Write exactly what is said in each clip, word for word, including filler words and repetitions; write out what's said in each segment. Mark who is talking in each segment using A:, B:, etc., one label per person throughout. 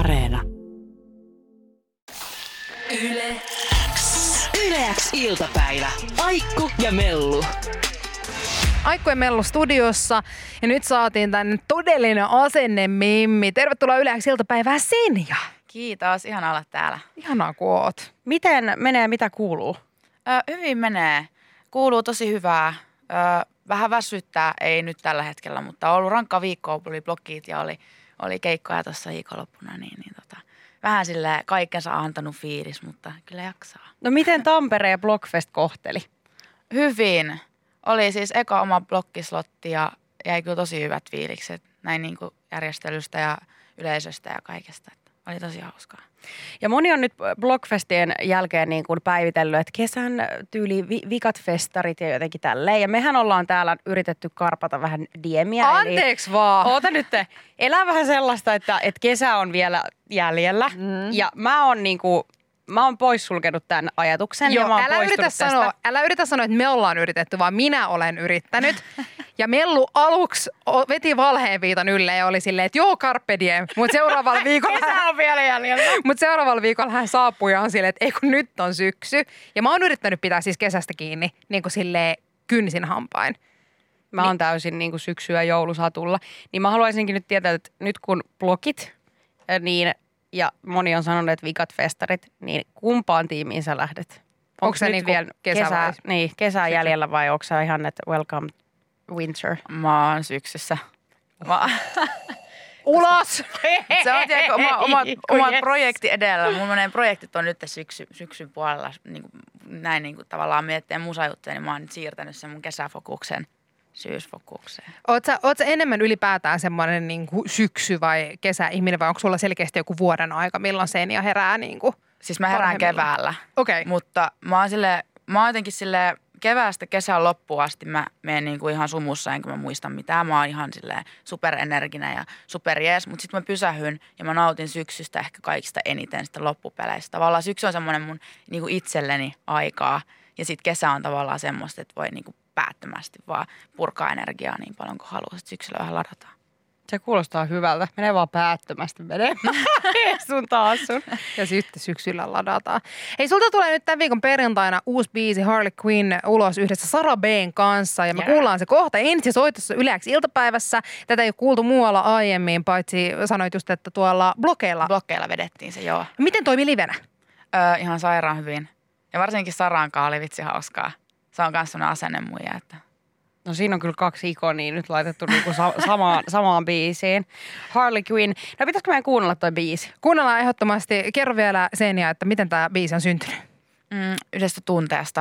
A: Areena.
B: Yle X. Yle X iltapäivä. Aikku ja Mellu.
C: Aikku ja Mellu studiossa ja nyt saatiin tänne todellinen asennemimmi. Tervetuloa Yle X iltapäivään Senja.
D: Kiitos, ihanaa olla täällä.
C: Ihanaa kun oot.
E: Miten menee, mitä kuuluu?
D: Ö, hyvin menee. Kuuluu tosi hyvää. Ö, vähän väsyttää, ei nyt tällä hetkellä, mutta on ollut rankka viikko, oli blogit ja oli, oli keikkoja tuossa viikonloppuna, niin, niin tota, vähän silleen kaikkensa antanut fiilis, mutta kyllä jaksaa.
E: No miten Tampereen Blockfest kohteli?
D: Hyvin. Oli siis eka oma blokkislotti ja jäi kyllä tosi hyvät fiilikset näin niin kuin järjestelystä ja yleisöstä ja kaikesta. Oli tosi hauskaa.
E: Ja moni on nyt Blockfestien jälkeen niin kuin päivitellyt, että kesän tyyli vi- vikat festarit ja jotenkin tälleen. Ja mehän ollaan täällä yritetty karpata vähän diemiä.
C: Anteeksi vaan.
E: Oota nyt, elää vähän sellaista, että, että kesä on vielä jäljellä. Mm. Ja mä oon niin kuin, mä oon poissulkenut tämän ajatuksen.
C: Joo,
E: ja mä oon
C: älä, yritä
E: tästä.
C: sanoa, älä yritä sanoa, että me ollaan yritetty, vaan minä olen yrittänyt. Ja Mellu aluksi veti valheen viitan ylle ja oli silleen, että joo, carpe diem. Mutta seuraavalla viikolla
E: Kesä on vielä jäljellä.
C: Mutta seuraavalla viikolla hän saapui ja on silleen, että ei kun nyt on syksy. Ja mä oon yrittänyt pitää siis kesästä kiinni niin kuin silleen kynsin hampain.
E: Mä oon täysin niin kuin syksyä joulusatulla. Niin mä haluaisinkin nyt tietää, että nyt kun blogit, niin, ja moni on sanonut, että vikat festarit, niin kumpaan tiimiin sä lähdet?
C: Onko se
E: nyt
C: niinku
E: vielä
C: kesä
E: kesä,
C: vai?
E: niin, kesää jäljellä vai onko se ihan, että welcome winter?
D: Mä oon syksyssä. Mä...
C: Ulos!
D: Se on tiedätkö, oma, omat, omat projekti edellä. Mun menee projektit on nyt syksy, syksyn puolella niin kuin, näin niin kuin, tavallaan miettiä musajuttuja, niin mä oon nyt siirtänyt sen mun kesäfokuksen syysfokukseen.
C: Oot sä, oot sä enemmän ylipäätään semmoinen niin kuin syksy- vai kesäihminen vai onko sulla selkeästi joku vuoden aika, milloin Senja herää? Niin kuin
D: Siis mä herään keväällä.
C: Okei. Okay.
D: Mutta mä oon, sille, mä oon jotenkin silleen, keväästä kesän loppuun asti mä menen niinku ihan sumussa, enkä mä muista mitään. Mä oon ihan silleen superenerginen ja superjees, mutta sitten mä pysähyn ja mä nautin syksystä ehkä kaikista eniten sitten loppupeleistä. Tavallaan syksy on semmoinen mun niinku itselleni aikaa ja sitten kesä on tavallaan semmoista, että voi niinku päättömästi vaan purkaa energiaa niin paljon kuin haluaa. Sitten syksyllä vähän ladataan.
E: Se kuulostaa hyvältä. Menee vaan päättömästi menemään sun taas sun.
C: Ja sitten syksyllä ladataan. Hei, sulta tulee nyt tämän viikon perjantaina uusi biisi Harley Quinn ulos yhdessä Sara B:n kanssa. Ja me yeah. kuullaan se kohta ensi soitossa Yle X iltapäivässä. Tätä ei ole kuultu muualla aiemmin, paitsi sanoit just, että tuolla blokeilla.
D: Blokkeilla vedettiin se, joo.
C: Miten toimi livenä?
D: Öö, ihan sairaan hyvin. Ja varsinkin Sarankaan oli vitsi hauskaa. Se on myös sellainen asennemuija, että...
E: No siinä on kyllä kaksi ikonia nyt laitettu niinku sa- samaan, samaan biisiin. Harley Quinn. No pitäisikö meidän kuunnella toi biisi?
C: Kuunnellaan ehdottomasti. Kerro vielä Senja, että miten tämä biisi on syntynyt.
D: Mm, yhdestä tunteesta.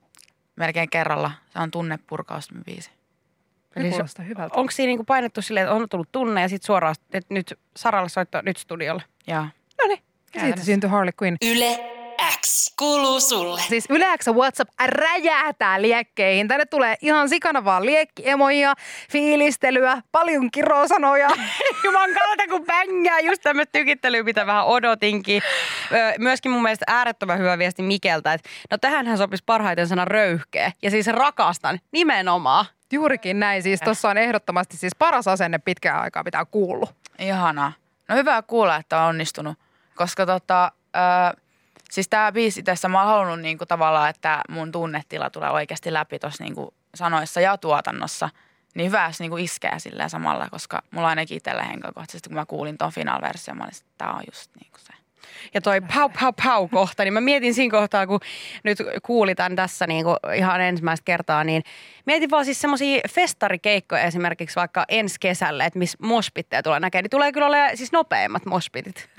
D: Melkein kerralla. Se on tunnepurkaustin biisi.
C: Eli kuulostaa hyvältä.
E: Onko siinä niinku painettu silleen, että on tullut tunne ja sitten suoraan, että nyt Saralle soittaa nyt studiolle?
D: Joo.
C: No niin. Siitä syntyi Harley Quinn.
B: Yle X kuuluu sulle.
C: Siis Yle X WhatsApp räjähtää liekkeihin. Tänne tulee ihan sikana vaan liekkiemoja, fiilistelyä, paljon kirosanoja.
E: Juman kautta kun bängää, just tämmöistä tykittelyä, mitä vähän odotinkin. Öö, myöskin mun mielestä äärettömän hyvä viesti Mikeltä, että no tähänhän sopisi parhaiten sana röyhkeä. Ja siis rakastan nimenomaan.
C: Juurikin näin. Siis tuossa on ehdottomasti siis paras asenne pitkään aikaa, mitä on kuullut.
D: Ihanaa. No hyvä kuulla, että on onnistunut. Koska tota... Öö, Siis tää biisi tässä mä oon halunnut niinku tavallaan, että mun tunnetila tulee oikeasti läpi tuossa niinku sanoissa ja tuotannossa. Niin hyvä, jos niinku iskee silleen samalla, koska mulla ainakin itsellä henkilökohtaisesti, kun mä kuulin ton final-version, mä olin, että tää on just niinku se.
E: Ja toi pau pau pau kohta, niin mä mietin siinä kohtaa, kun nyt kuuli tämän tässä niinku ihan ensimmäistä kertaa, niin mietin vaan siis semmosia festarikeikkoja esimerkiksi vaikka ensi kesälle, että missä moshpitteja tulee näkemään, niin tulee kyllä olemaan siis nopeimmat moshpitit.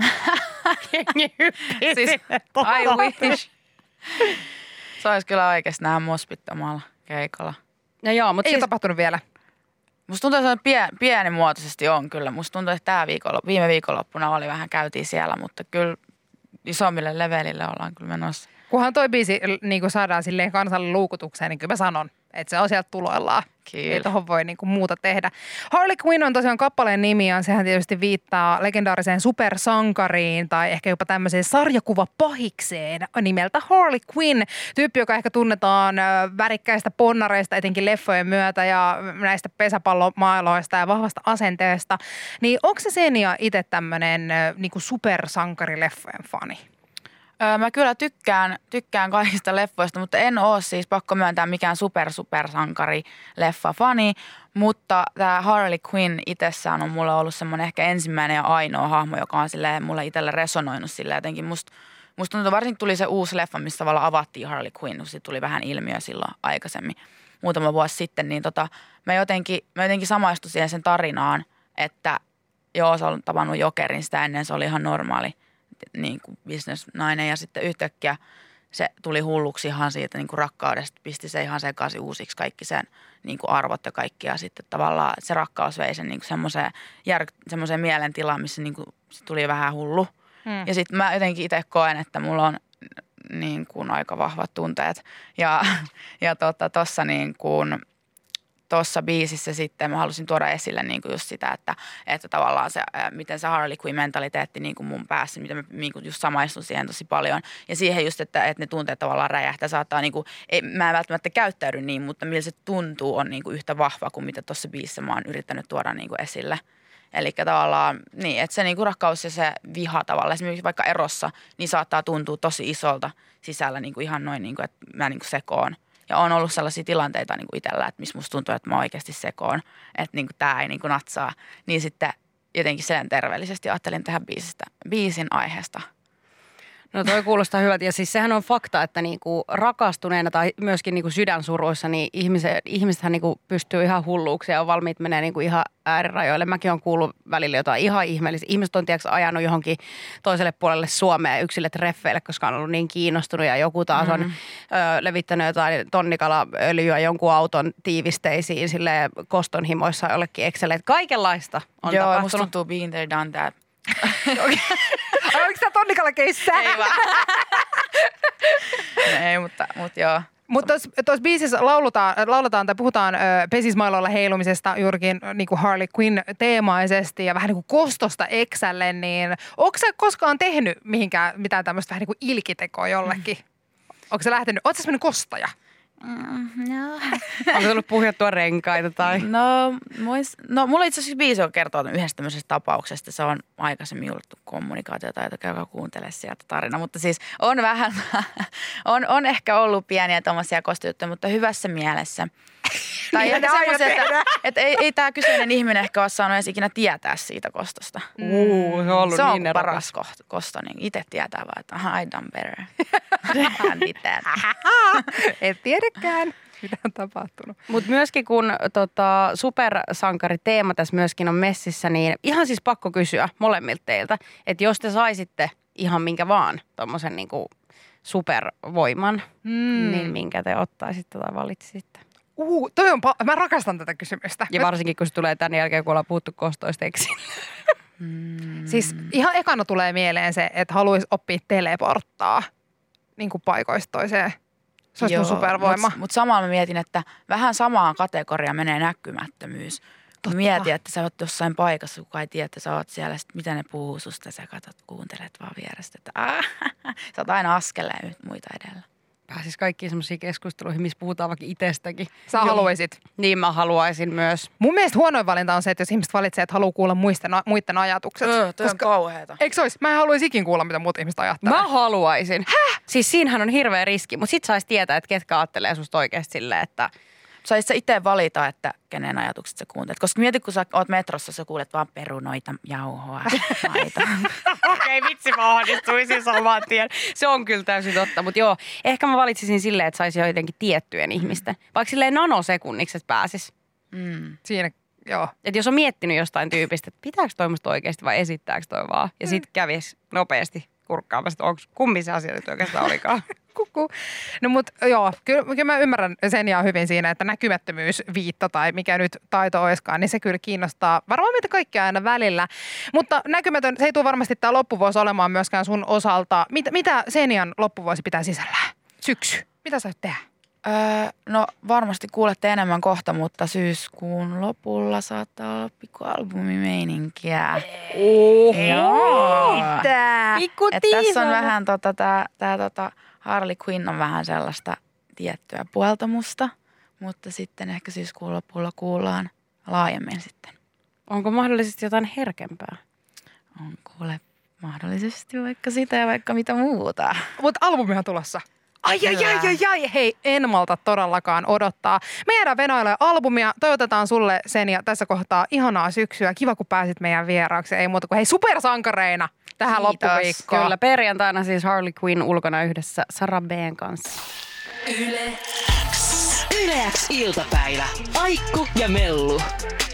D: Siis I wish. Se olisi kyllä oikeasti nähdä moshpit omalla keikalla.
E: No joo, mutta
C: ei
E: siis...
C: ole tapahtunut vielä.
D: Musta tuntuu, että se pien, pienimuotoisesti on kyllä. Musta tuntuu, että tämä viikolla, viime viikonloppuna oli vähän käytiin siellä, mutta kyllä isommille levelille ollaan kyllä menossa.
C: Kunhan toi biisi niin kun saadaan silleen kansalle luukutukseen, niin kyllä mä sanon, Että se on sieltä tuloillaan.
D: Kyllä.
C: Ei tohon voi niinku muuta tehdä. Harley Quinn on tosiaan kappaleen nimi ja sehän tietysti viittaa legendaariseen supersankariin tai ehkä jopa tämmöiseen sarjakuvapahikseen nimeltä Harley Quinn. Tyyppi, joka ehkä tunnetaan värikkäistä ponnareista etenkin leffojen myötä ja näistä pesäpallomailoista ja vahvasta asenteesta. Niin onko se Xenia itse tämmöinen niinku supersankarileffojen fani?
D: Öö, mä kyllä tykkään, tykkään kaikista leffoista, mutta en ole siis pakko myöntää mikään super supersankari leffa fani, mutta tämä Harley Quinn itsessään on mulle ollut semmoinen ehkä ensimmäinen ja ainoa hahmo, joka on silleen mulle itselle resonoinut silleen jotenkin. Musta must tuntuu, varsinkin tuli se uusi leffa, missä tavallaan avattiin Harley Quinn, kun siitä tuli vähän ilmiö silloin aikaisemmin, muutama vuosi sitten, niin tota, mä jotenkin, mä jotenkin samaistuin siihen sen tarinaan, että joo, se on tavannut Jokerin, sitä ennen se oli ihan normaali niin kuin bisnesnainen ja sitten yhtäkkiä se tuli hulluksi ihan siitä niin kuin rakkaudesta, pisti se ihan sekaisin uusiksi kaikki sen niin kuin arvot ja kaikki ja sitten tavallaan se rakkaus vei sen niin kuin semmoiseen, jär, semmoiseen mielentilaan, missä niin kuin se tuli vähän hullu. Hmm. Ja sitten mä jotenkin itse koen, että mulla on niin kuin aika vahvat tunteet ja, ja tuossa tota, niin kuin tuossa biisissä sitten mä halusin tuoda esille niin kuin just sitä, että, että tavallaan se, miten se Harley Quinn-mentaliteetti niin kuin mun päässä, miten mä niin kuin just samaistun siihen tosi paljon. Ja siihen just, että, että ne tunteet tavallaan räjähtää, saattaa niin kuin, ei, mä en välttämättä käyttäydy niin, mutta millä se tuntuu on niin kuin yhtä vahva kuin mitä tuossa biisissä mä oon yrittänyt tuoda niin kuin esille. Eli tavallaan niin, että se niin kuin rakkaus ja se viha tavallaan, esimerkiksi vaikka erossa, niin saattaa tuntua tosi isolta sisällä niin kuin ihan noin, niin kuin, että mä niin kuin sekoon. Ja on ollut sellaisia tilanteita niin kuin itsellä, että missä musta tuntuu, että mä oikeasti sekoon, että niin kuin tää ei niin kuin natsaa. Niin sitten jotenkin sen terveellisesti ajattelin tehdä biisistä, biisin aiheesta.
E: No toi kuulostaa hyvältä ja siis sehän on fakta, että niinku rakastuneena tai myöskin niinku sydänsuruissa niin ihmiset, ihmisethän niinku pystyy ihan hulluuksi ja on valmiit menee niinku ihan äärirajoille. Mäkin olen kuullut välillä jotain ihan ihmeellistä. Ihmiset on tiedätkö ajanut johonkin toiselle puolelle Suomea yksille treffeille, koska on ollut niin kiinnostunut ja joku taas on mm. ö, levittänyt jotain tonnikalaöljyä jonkun auton tiivisteisiin silleen kostonhimoissa jollekin Excelle. Kaikenlaista on
D: Joo,
E: tapahtunut.
D: musta tuntuu being there, done that.
C: Onko tämä tonnikala-keissä?
D: Ei vaan. Ei, mutta, mutta joo.
C: Mutta tuossa biisissä lauletaan, lauletaan tai puhutaan ö, pesismailoilla heilumisesta juurikin niin kuin Harley Quinn teemaisesti ja vähän niin kuin kostosta Exälle, niin onko sä koskaan tehnyt mihinkään mitään tämmöistä vähän niin kuin ilkitekoa jollekin? Mm. Onko sä lähtenyt, ootko sä semmoinen kostaja?
D: Mm, no.
E: Onko tullut puhjattua renkaita tai?
D: No, muist, no mulla itse asiassa biisi on kertoo yhdestä tämmöisestä tapauksesta. Se on aikaisemmin julkaistu kommunikaatiota, jota käykää kuuntele sieltä tarina. Mutta siis on vähän, on, on ehkä ollut pieniä tommosia kostujuttuja, mutta hyvässä mielessä. Tai ehkä semmoisia, että, että ei, ei tämä kyseinen ihminen ehkä ole saanut edes ikinä tietää siitä kostosta.
E: Uu, se on ollut
D: se on
E: niin
D: paras kosto, kosto, niin itse tietää vaan, että aha, I done better. Hän pitää.
C: Et tiedäkään, mitä on tapahtunut.
E: Mutta myöskin kun tota, supersankariteema tässä myöskin on messissä, niin ihan siis pakko kysyä molemmilta teiltä, että jos te saisitte ihan minkä vaan tommosen niinku supervoiman, mm. niin minkä te ottaisitte tai valitsisitte?
C: Uh, toi on pa- mä rakastan tätä kysymystä.
E: Ja varsinkin, kun se tulee tämän jälkeen, kun ollaan puhuttu kostoista eksiin.
C: Mm. Siis ihan ekana tulee mieleen se, että haluaisi oppia teleporttaa niin kuin paikoista toiseen. Se olisi mun supervoima.
D: Mutta mut samalla mä mietin, että vähän samaan kategoriaan menee näkymättömyys. Totta. Mietin, että sä oot jossain paikassa, kukaan ei tiedä, että sä oot siellä, sit mitä ne puhuu susta, sä katsot, kuuntelet vaan vierestä, että aah, sä oot aina askeleen muita edellä.
E: Pääsis kaikkiin semmoisiin keskusteluihin, missä puhutaan vaikka itsestäkin.
C: Sä haluaisit.
E: Niin mä haluaisin myös.
C: Mun mielestä huonoin valinta on se, että jos ihmiset valitsee, että haluaa kuulla muisten, muiden ajatukset.
D: Öö, toi koska, on kauheeta.
C: Eikö se olisi? Mä en haluaisi ikin kuulla, mitä muut ihmiset ajattelee.
E: Mä haluaisin. Häh? Siis siinähän on hirveä riski, mutta sit sais tietää, että ketkä ajattelee susta oikeasti silleen, että
D: saisit sä itse valita, että kenen ajatukset sä kuuntelet. Koska mieti, kun sä oot metrossa, sä kuulet vaan perunoita, jauhoa, maita.
E: Okei, okay, vitsi mä ahdistuisin saman tien. Se on kyllä täysin totta, mutta joo, ehkä mä valitsisin silleen, että saisi jotenkin tiettyjen ihmisten. Vaikka silleen nanosekunniksi, että pääsis.
C: Mm. Siinä, joo.
E: Että jos on miettinyt jostain tyypistä, että pitääkö toi musta oikeasti vai esittääkö toi vaan. Ja sit kävis nopeasti kurkkaamassa, että onko kummin se asia nyt oikeastaan olikaan.
C: Kuku. No mut joo, kyllä, kyllä mä ymmärrän sen ja hyvin siinä, että näkymättömyysviitta tai mikä nyt taito oiskaan, niin se kyllä kiinnostaa varmaan meitä kaikkia aina välillä. Mutta näkymätön, se ei tule varmasti tämä loppuvuosi olemaan myöskään sun osalta. Mitä, mitä Xenian loppuvuosi pitää sisällään? Syksy. Mitä sä tehdä?
D: Öö, no varmasti kuulette enemmän kohta, mutta syyskuun lopulla saattaa olla pikku albumimeininkiä.
C: Oho! Mitä?
E: Pikku
D: Et tässä on
E: tiisana.
D: vähän tota, tää, tää tota Harley Quinn on vähän sellaista tiettyä puoltamusta, mutta sitten ehkä syyskuun lopulla kuullaan laajemmin sitten.
E: Onko mahdollisesti jotain herkempää?
D: On kuule mahdollisesti vaikka sitä ja vaikka mitä muuta.
C: Mutta albumihan tulossa. Ai, ai, ai, ai, ai, hei, en malta todellakaan odottaa. Me jäädään venoille albumia, toivotetaan sulle sen ja tässä kohtaa ihanaa syksyä. Kiva, kun pääsit meidän vieraaksi. Ei muuta kuin hei, supersankareina tähän
D: Kiitos.
C: loppuviikkoon.
E: Kyllä, perjantaina siis Harley Quinn ulkona yhdessä Sarah B:n kanssa.
B: Yle X. Yle X iltapäivä. Aikku ja Mellu.